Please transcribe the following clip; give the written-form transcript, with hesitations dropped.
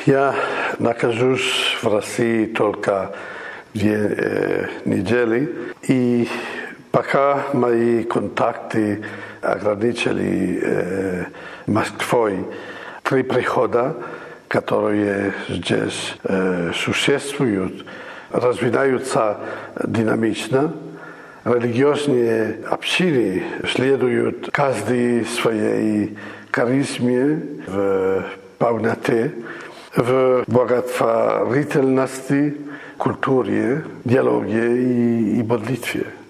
Я нахожусь в России только 2 недели, и пока мои контакты ограничили Москвой. 3 прихода, которые здесь существуют, развиваются динамично. Религиозные общины следуют каждой своей харизме в полноте, в благотворительности, культуре, диалоге и молитве.